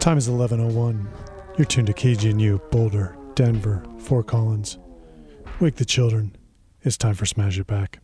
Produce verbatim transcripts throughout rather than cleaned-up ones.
Time is eleven oh one. You're tuned to K G N U, Boulder, Denver, Fort Collins. Wake the children. It's time for Smash It Back.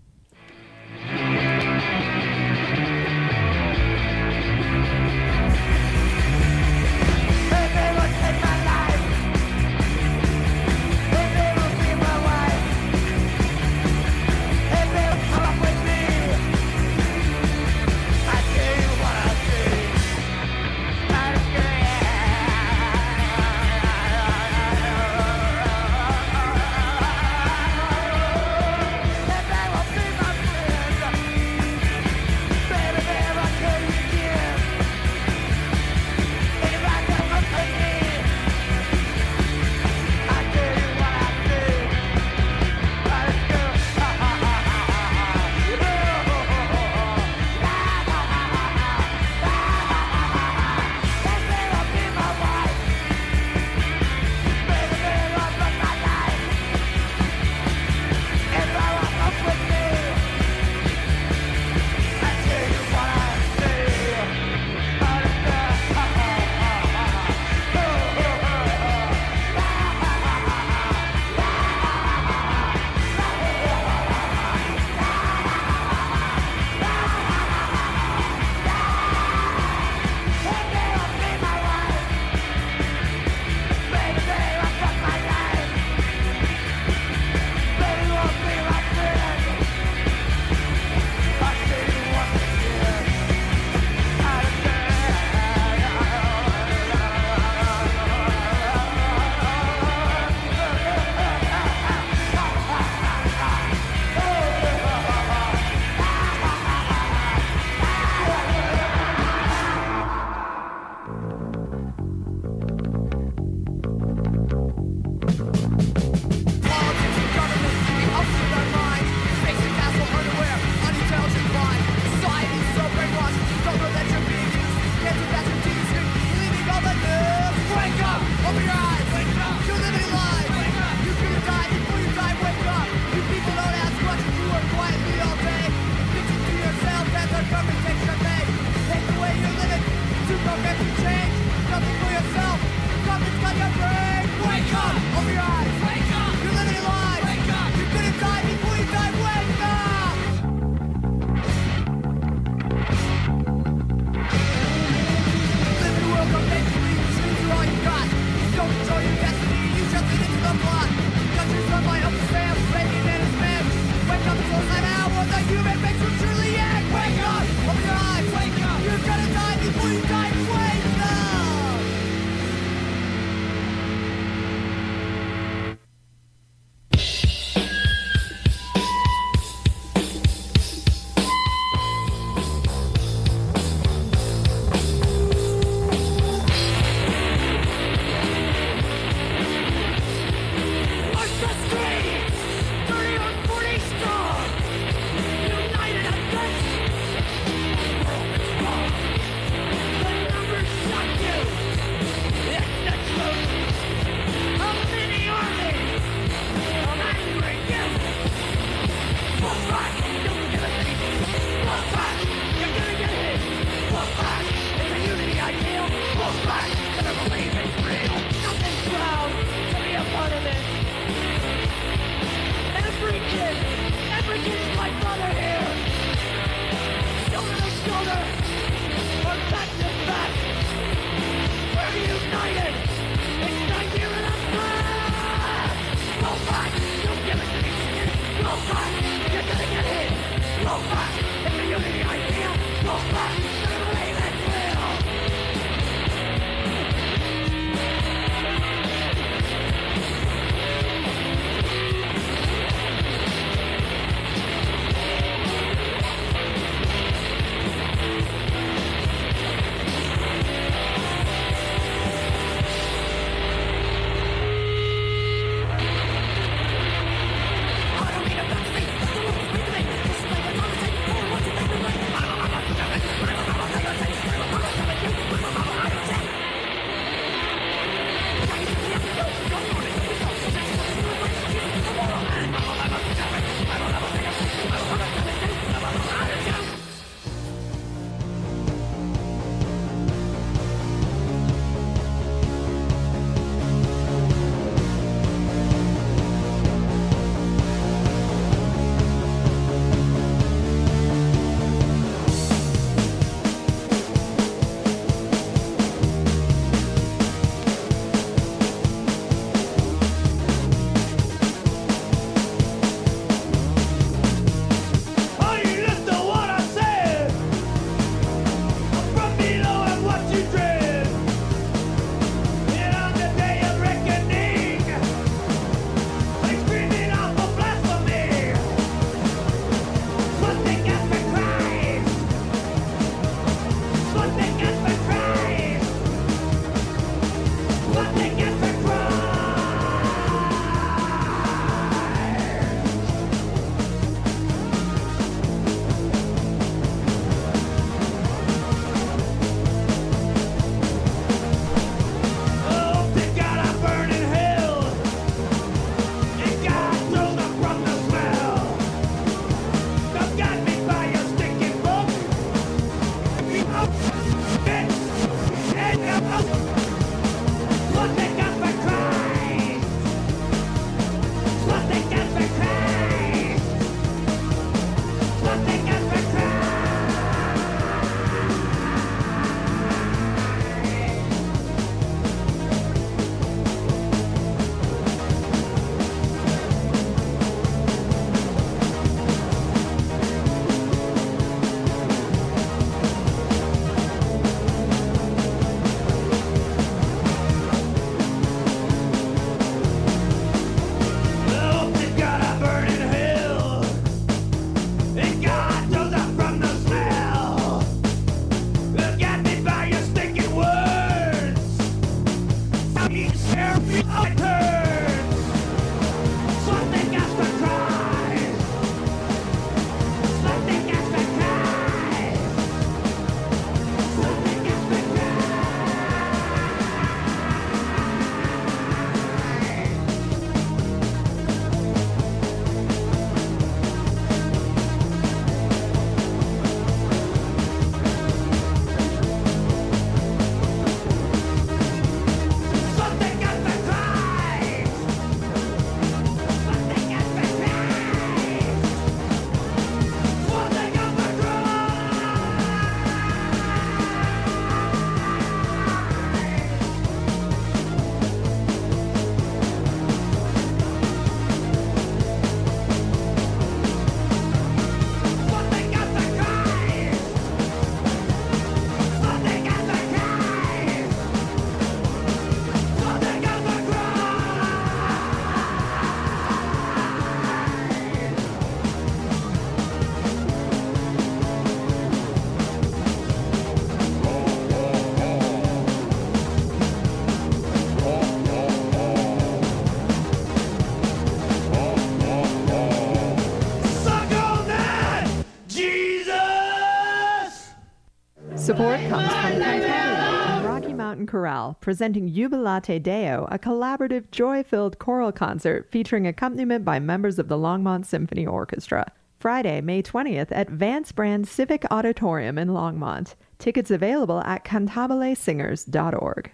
Support comes from Cantabile and Rocky Mountain Chorale, presenting Jubilate Deo, a collaborative, joy-filled choral concert featuring accompaniment by members of the Longmont Symphony Orchestra. Friday, May twentieth at Vance Brand Civic Auditorium in Longmont. Tickets available at cantabile singers dot org.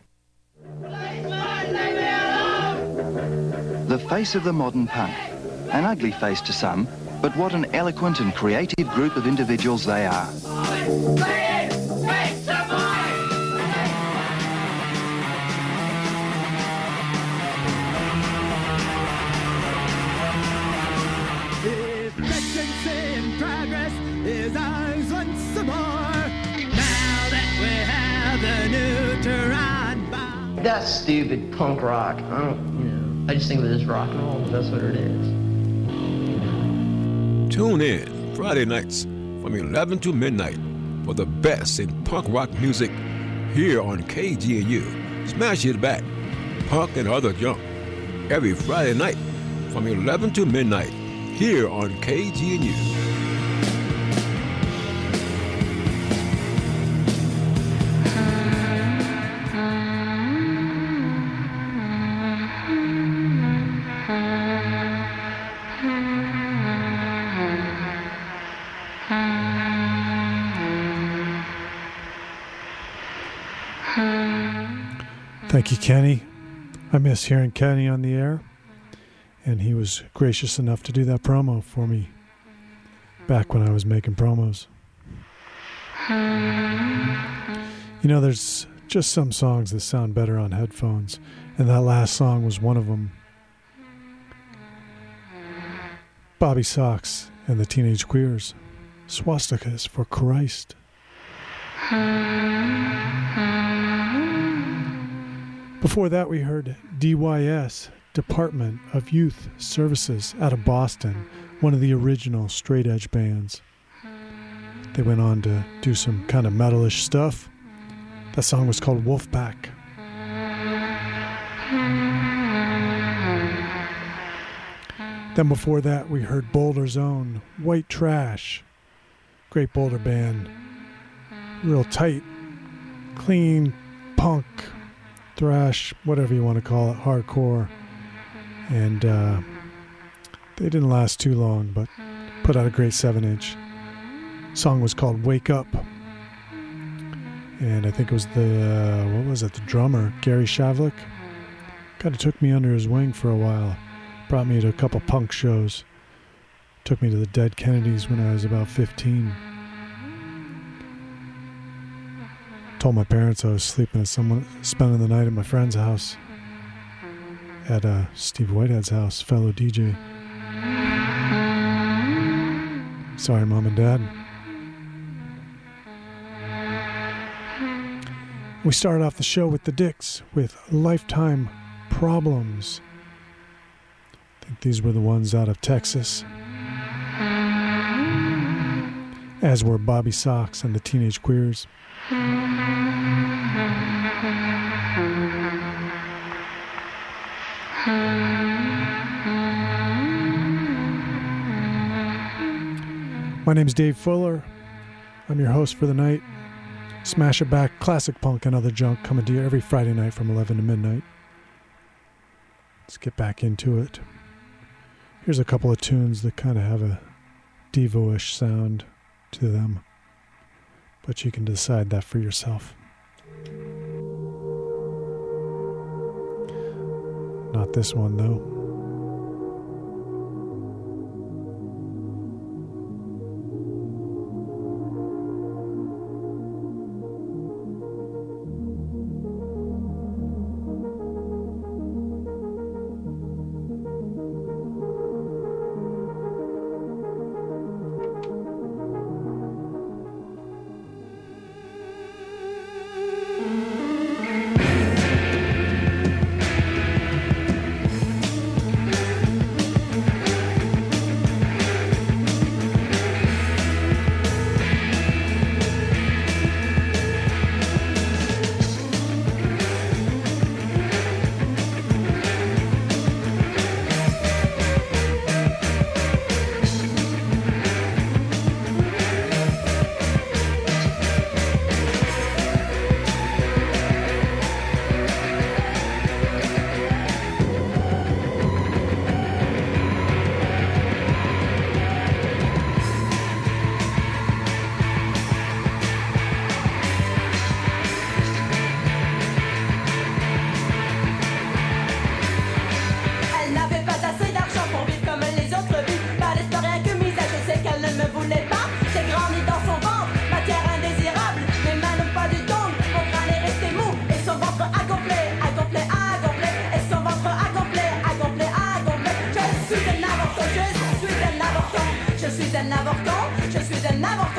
The face of the modern punk. An ugly face to some, but what an eloquent and creative group of individuals they are. That's stupid punk rock. I don't, you know, I just think of it as rock and roll, but that's what it is. Tune in Friday nights from eleven to midnight for the best in punk rock music here on K G N U. Smash it back, punk and other junk. Every Friday night from eleven to midnight here on K G N U. Thank you, Kenny. I miss hearing Kenny on the air, and he was gracious enough to do that promo for me back when I was making promos. You know, there's just some songs that sound better on headphones, and that last song was one of them. Bobby Sox and the Teenage Queers, Swastikas for Christ. Before that, we heard D Y S, Department of Youth Services, out of Boston, one of the original straight edge bands. They went on to do some kind of metalish stuff. That song was called Wolfpack. Then before that, we heard Boulder's Own, White Trash. Great Boulder band. Real tight, clean, punk, thrash, whatever you want to call it, hardcore. And uh, they didn't last too long, but put out a great seven inch. Song was called Wake Up. And I think it was the, uh, what was it, the drummer, Gary Shavlik. Kind of took me under his wing for a while. Brought me to a couple punk shows. Took me to the Dead Kennedys when I was about fifteen. Told my parents I was sleeping at someone, spending the night at my friend's house. At uh, Steve Whitehead's house, fellow D J. Sorry, Mom and Dad. We started off the show with the Dicks with Lifetime Problems. I think these were the ones out of Texas. As were Bobby Sox and the Teenage Queers. My name's Dave Fuller. I'm your host for the night. Smash It Back, classic punk and other junk coming to you every Friday night from eleven to midnight. Let's get back into it. Here's a couple of tunes that kind of have a Devo-ish sound to them, but you can decide that for yourself. Not this one, though.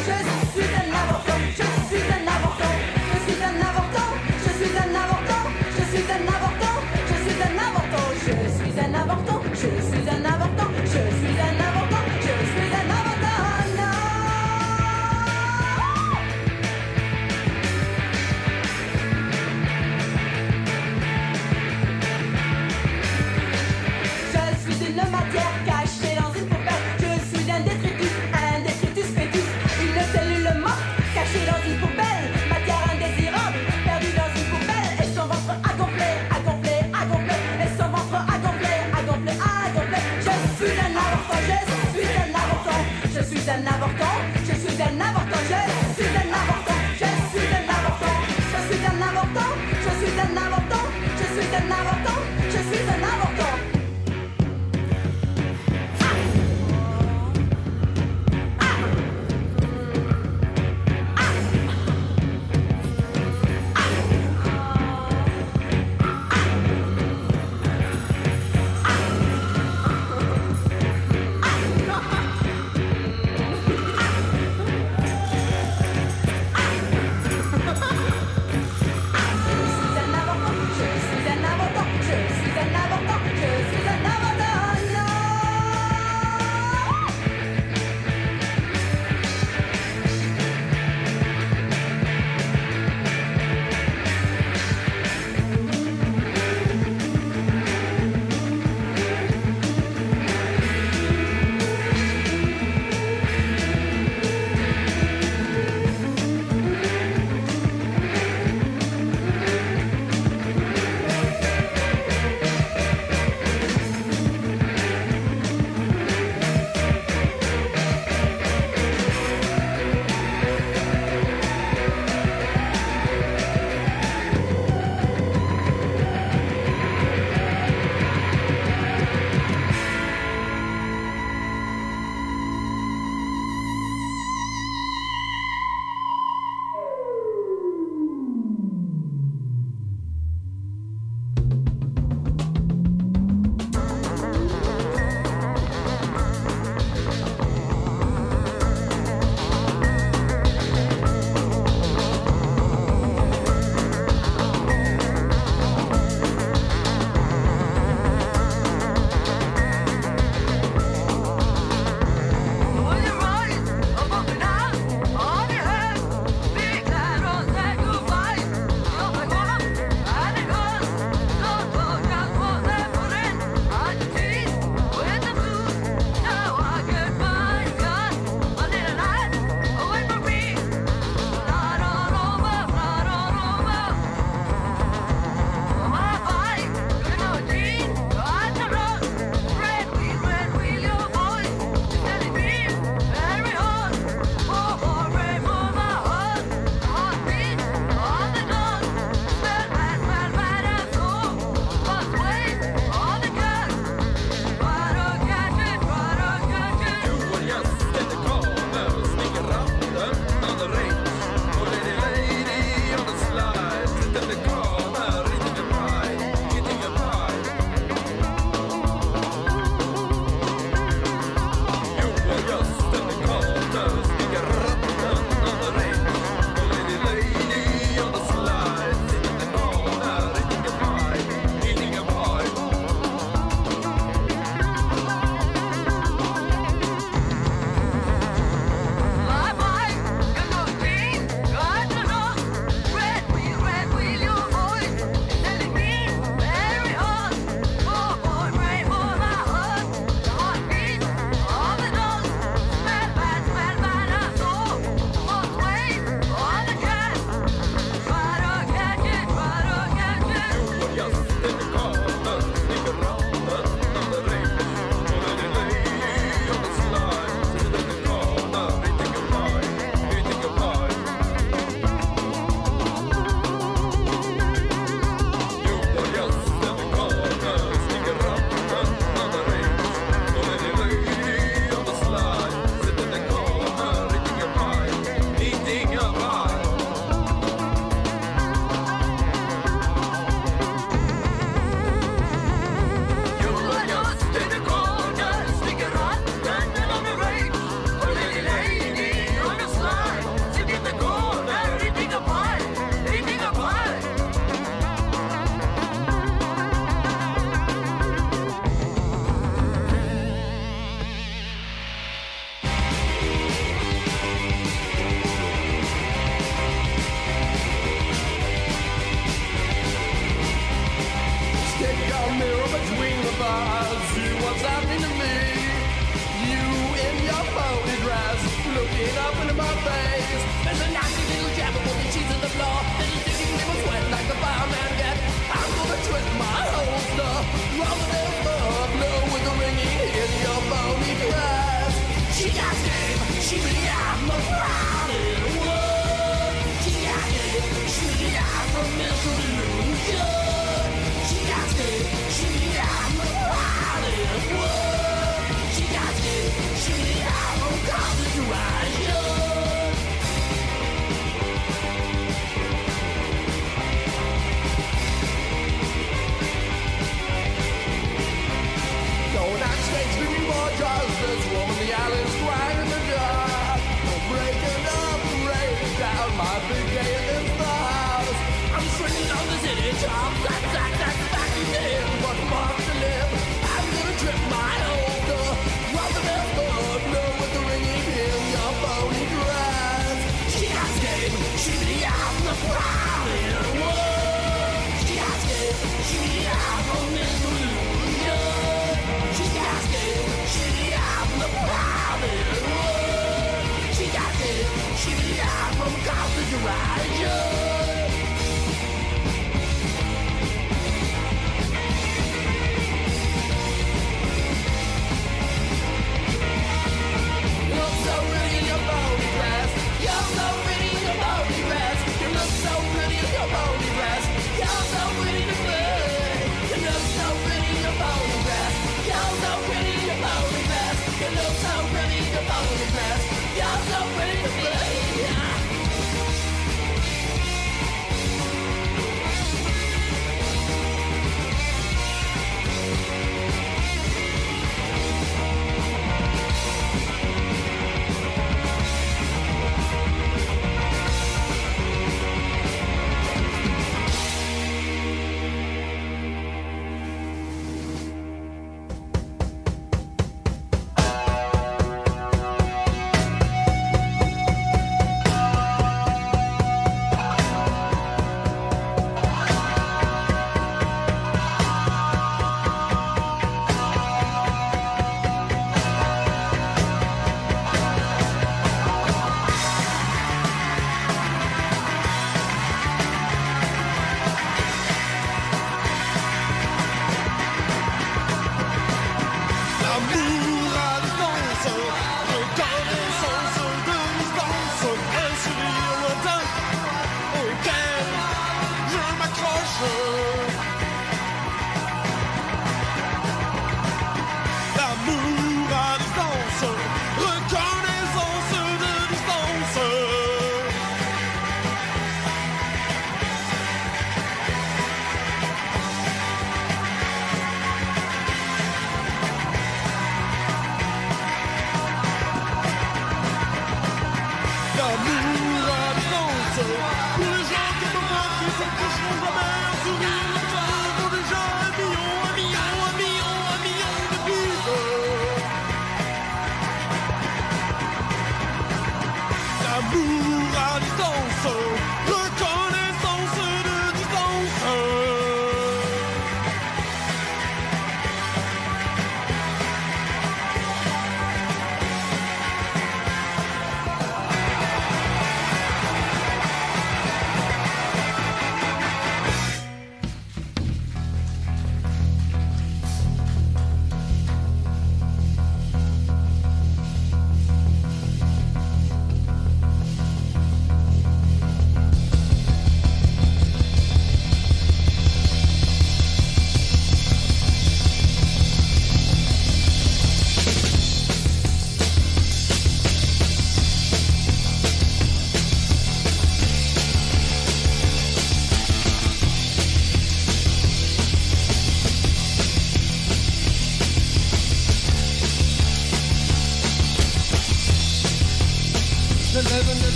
Matière cachée dans une poubelle. Je suis un détritus, un détritus fétus. Il ne sait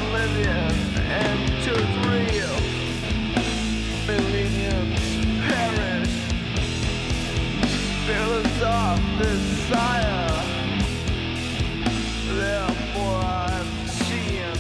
oblivion into its real. Millions perish. Fearless of desire. Therefore I'm seeing.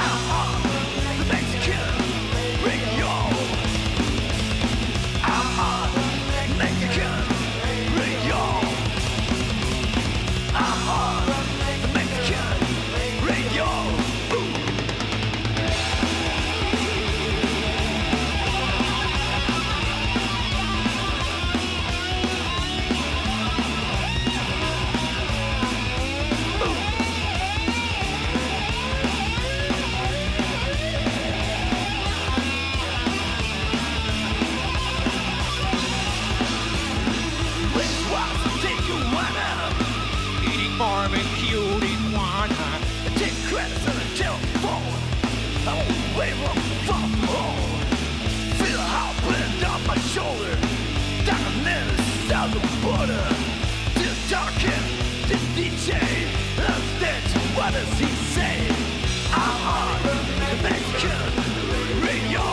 I'm on credits on the telephone. I won't wave up from home. Feel a heart blend on my shoulder. Down in the southern border. Still talking to D J. Upstairs, what does he say? I'm on the Mexican radio.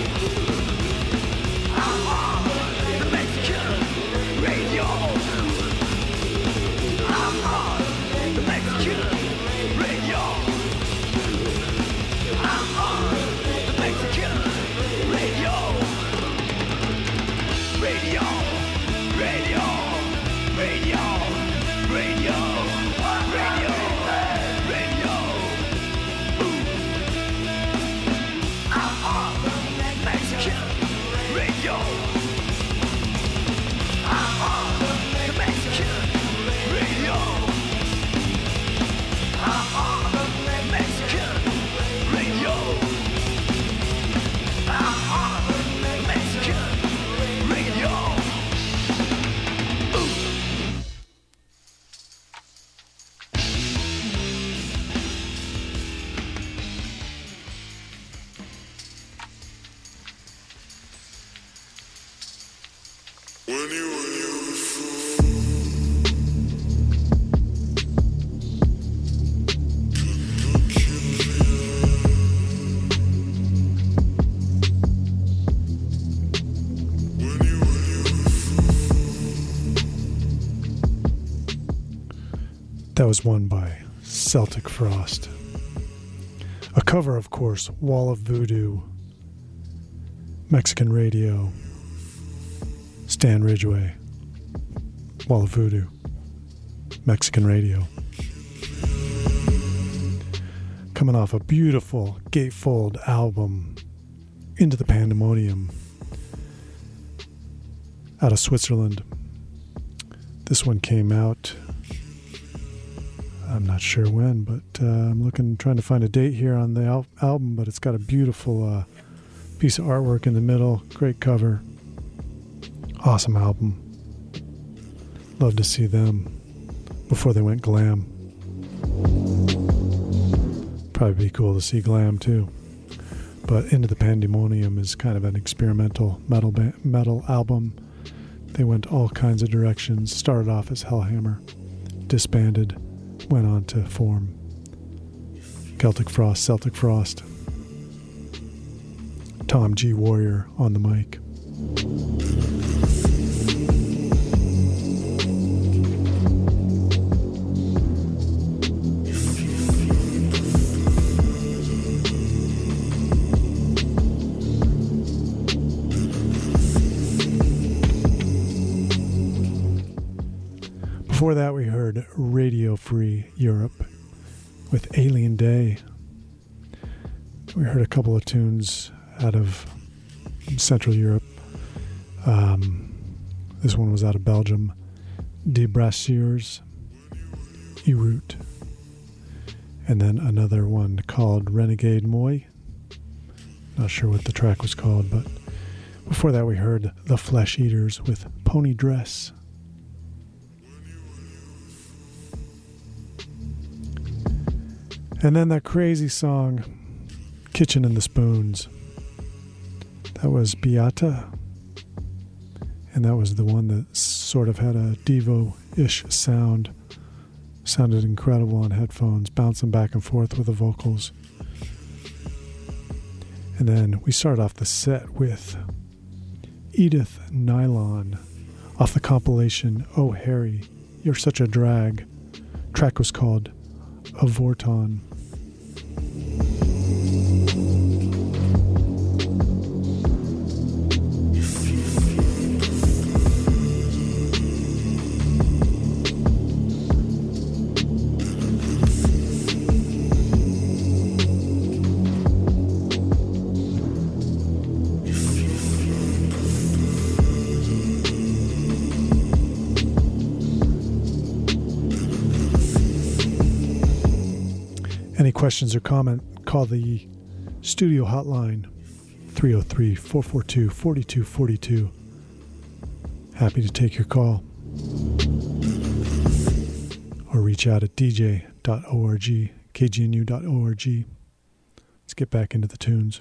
I'm on the Mexican radio. I'm on the Mexican radio. I'm on the Mexican radio. Radio, radio, radio, radio, radio, radio. Ooh. I'm on the Mexican radio. I'm on the Mexican radio. I'm on the Mexican radio. I'm on the Mexican radio. Ooh. That was one by Celtic Frost. A cover, of course, Wall of Voodoo, Mexican Radio, Stan Ridgway, Wall of Voodoo, Mexican Radio. Coming off a beautiful gatefold album, Into the Pandemonium, out of Switzerland. This one came out, I'm not sure when, but uh, I'm looking, trying to find a date here on the al- album, but it's got a beautiful uh, piece of artwork in the middle, great cover, awesome album. Love to see them before they went glam. Probably be cool to see glam too. But Into the Pandemonium is kind of an experimental metal ba- metal album. They went all kinds of directions. Started off as Hellhammer, disbanded, went on to form Celtic Frost, Celtic Frost. Tom G. Warrior on the mic. Before that, we heard Radio Free Europe with Alien Day. We heard a couple of tunes out of Central Europe. Um, this one was out of Belgium. De Brassiers, Eroot. And then another one called Renegade Moi. Not sure what the track was called, but before that we heard The Flesh Eaters with Pony Dress. And then that crazy song, Kitchen and the Spoons. That was Beata. And that was the one that sort of had a Devo-ish sound. Sounded incredible on headphones, bouncing back and forth with the vocals. And then we start off the set with Edith Nylon off the compilation Oh Harry, You're Such a Drag. Track was called Avorton. Any questions or comment, call the studio hotline, three oh three, four four two, four two four two. Happy to take your call. Or reach out at d j dot org, K G N U dot org. Let's get back into the tunes.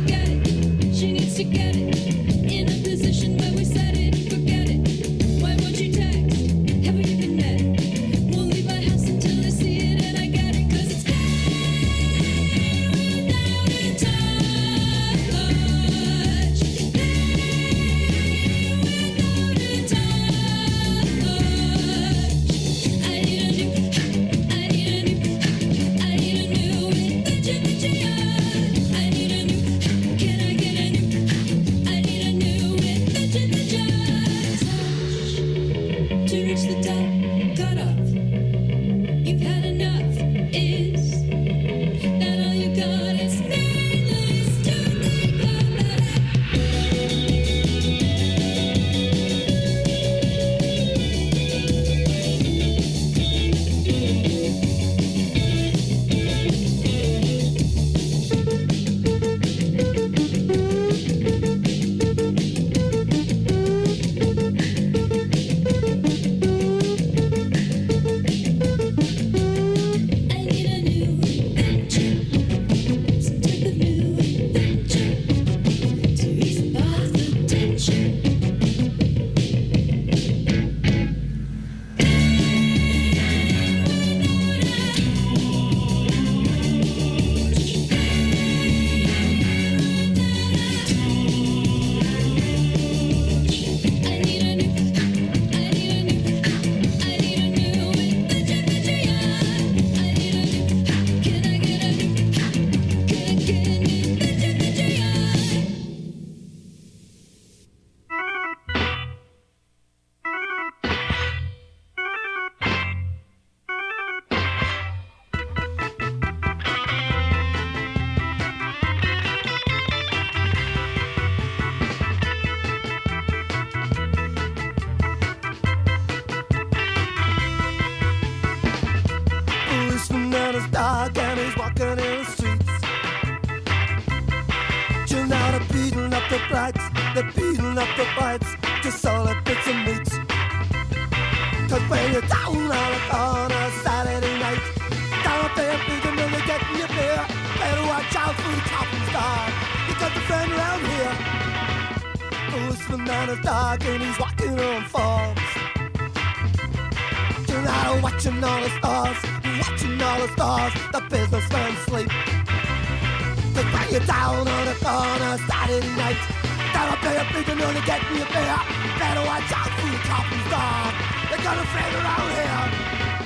To get it in a position where we set it and forget it. Why won't nights, they're beating up the fights, just solid bits of meat. Cause when you're down on a corner Saturday night, down up there beating and they're getting your beer, better watch out for the coffin star. You got the friend around here, policeman on his dog and he's walking on forms. Tonight watching all the stars, watching all the stars, the businessmen sleep. Cause when you're down on the corner Saturday night, down up there beating and they're getting your beer, better watch out for the coffin star. They got a friend around here.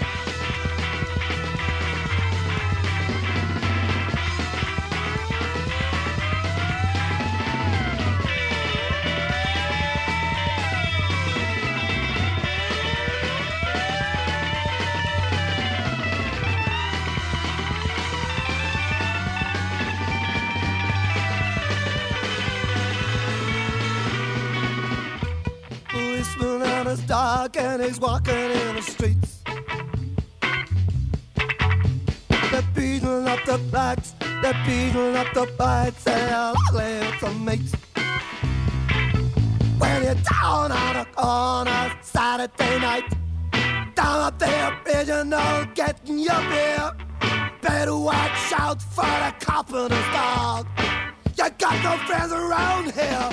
It's dark and he's walking in the streets. They're beating up the blacks, they're beating up the whites, and all the mates. When you're down on a corner Saturday night, down up there, original, getting your beer, better watch out for the carpenter's dog. You got no friends around here.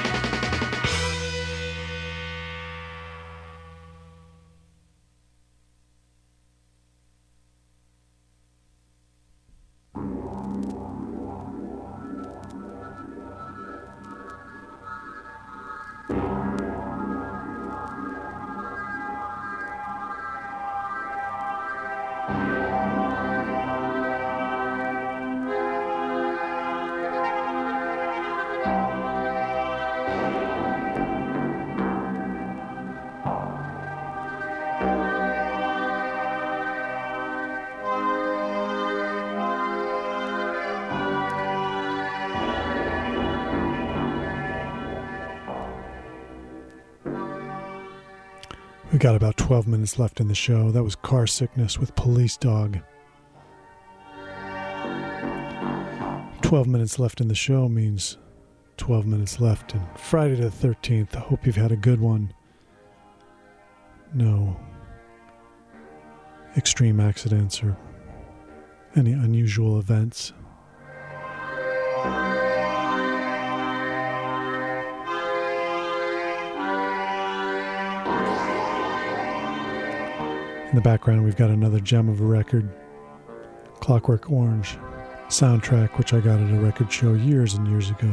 We got about twelve minutes left in the show. That was Car Sickness with Police Dog. twelve minutes left in the show means twelve minutes left. And Friday the thirteenth, I hope you've had a good one. No extreme accidents or any unusual events. In the background, we've got another gem of a record, Clockwork Orange soundtrack, which I got at a record show years and years ago.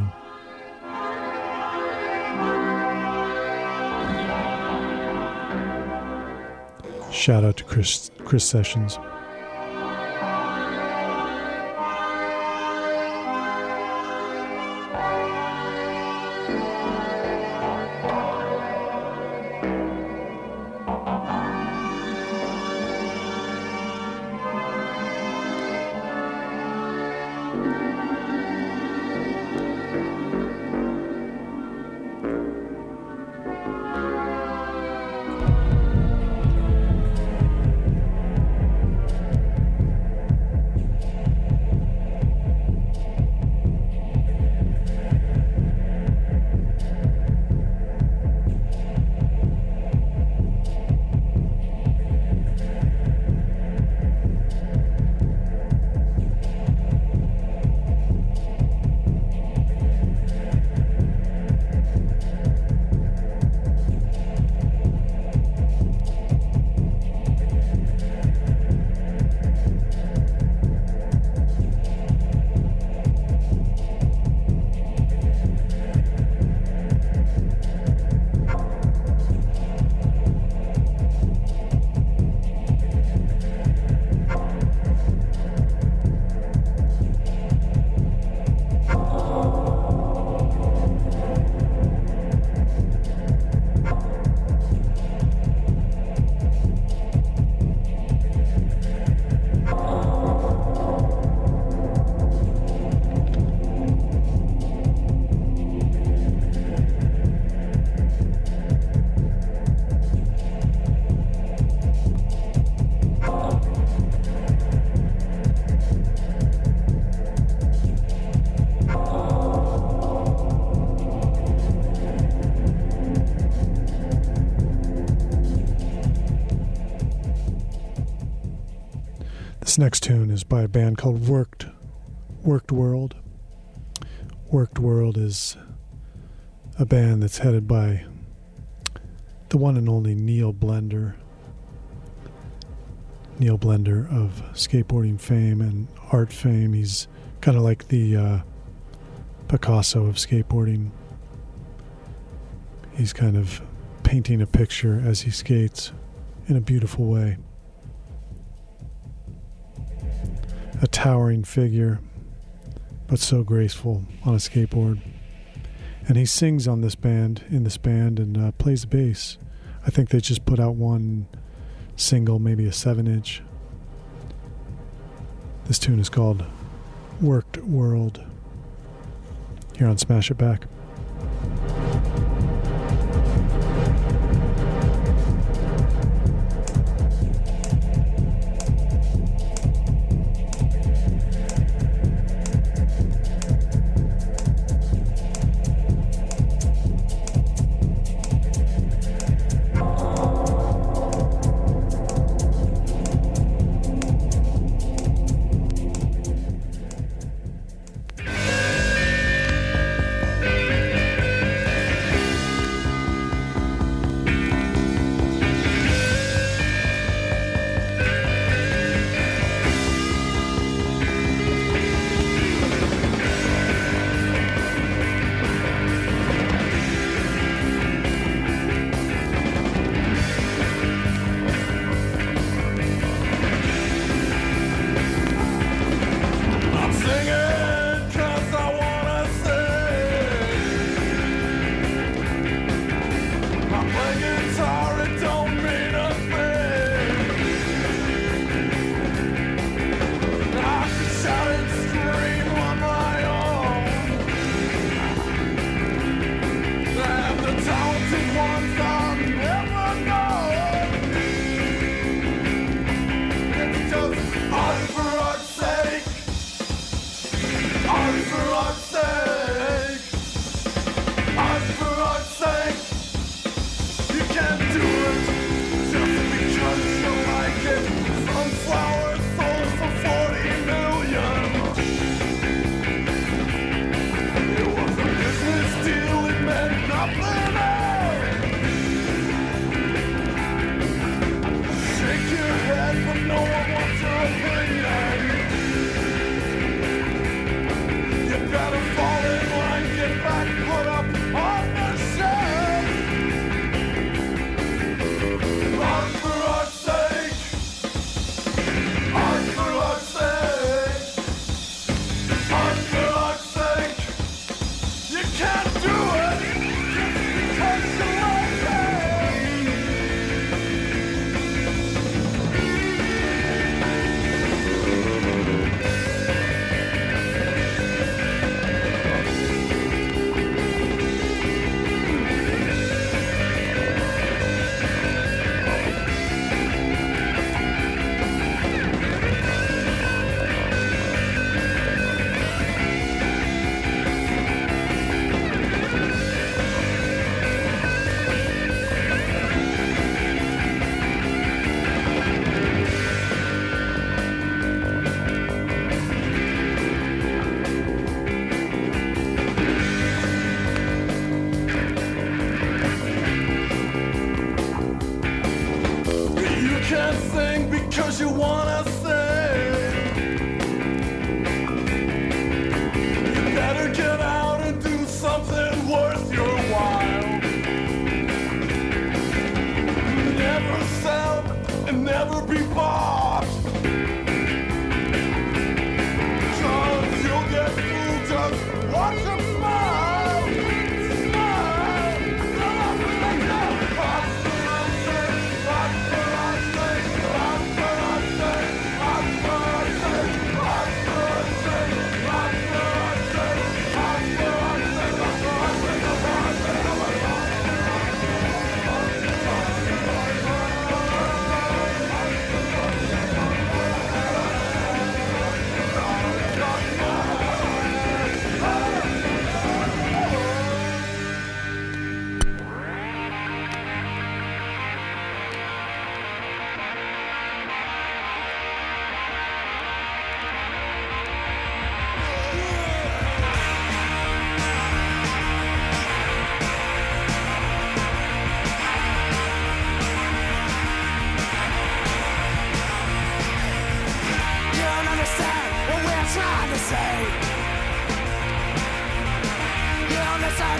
Shout out to Chris, Chris Sessions. This next tune is by a band called Worked, Worked World. Worked World is a band that's headed by the one and only Neil Blender. Neil Blender of skateboarding fame and art fame. He's kind of like the uh, Picasso of skateboarding. He's kind of painting a picture as he skates in a beautiful way. A towering figure, but so graceful on a skateboard. And he sings on this band, in this band, and uh, plays the bass. I think they just put out one single, maybe a seven inch. This tune is called Worked World. Here on Smash It Back.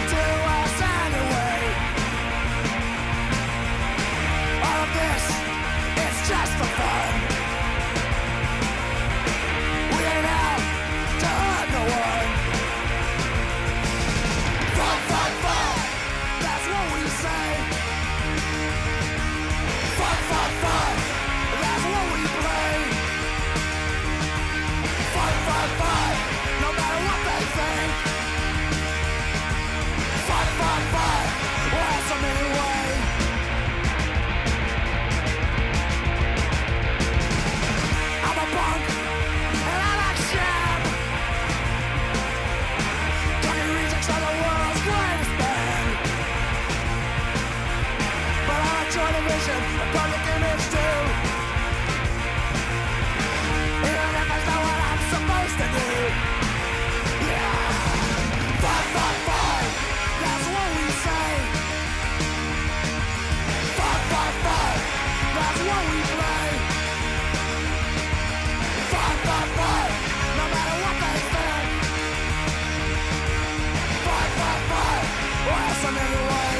to us anyway. All of this, it's just for fun. We ain't out to hurt no one. Fun, fun, fun, that's what we say. Fun, fun, fun, that's what we play. Fun, fun, fun, no matter what they think. Fun, fun, fun, we'll have some anyway. I'm a punk, and I like sham. Tony Rejects are the world's greatest band. But I enjoy the vision and public image too. Even if that's not what I'm supposed to do. Yeah. Fun, fun, fun, that's what we say. Fun, fun, fun, that's what we play. Fun, fun, fun, no matter what they think. Fun, fun, fun, we'll have some anyway.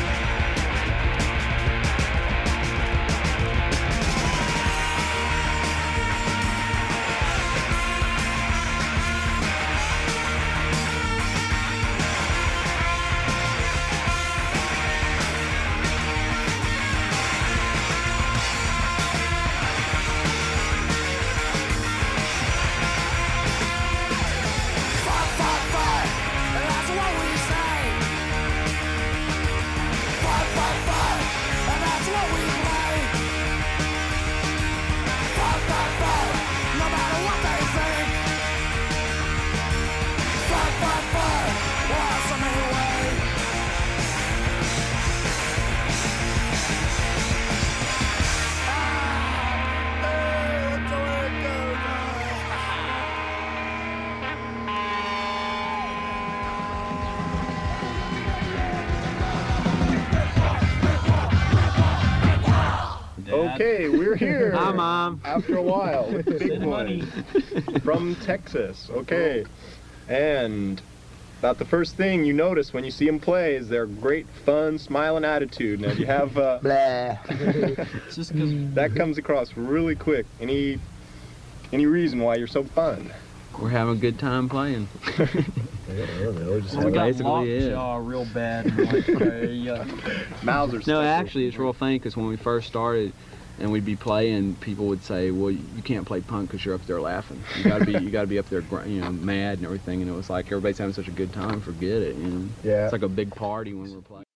Fun, fun, fun, that's what we say. Fun, fun, fun, that's what we play. Fun, fun, fun, no matter what they think. Fun, fun, fun, we'll have some anyway. Ah, that's the way it goes. Okay, we're here. Hi, Mom. After a while with Big Boy from Texas. Okay, and about the first thing you notice when you see them play is their great, fun, smiling attitude. Now, do you have uh, It's just 'cause that comes across really quick. Any any reason why you're so fun? we're having a good time playing. Just We got lockjaw real bad. And like, uh, mouths are No, stuck. actually, it's real funny because when we first started and we'd be playing, people would say, "Well, you can't play punk because you're up there laughing. You gotta be, you gotta be up there, gr- you know, mad and everything." And it was like everybody's having such a good time, forget it. You know, Yeah. it's like a big party when we're playing.